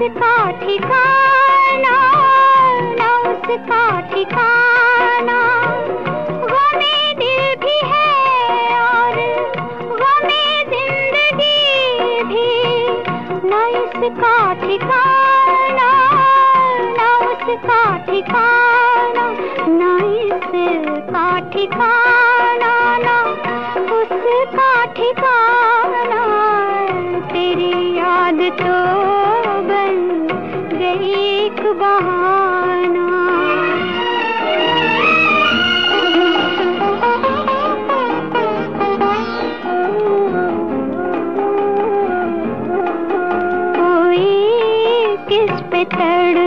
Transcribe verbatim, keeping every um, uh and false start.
उसका ठिकाना, ना उसका ठिकाना। गमे दिल भी है और गमे जिंदगी भी, ना इसका ठिकाना, ना उसका ठिकाना, ना इसका ठिकाना, ना उसका ठिकाना। तेरी याद तो बन गई एक बहाना। कोई किस पे तड़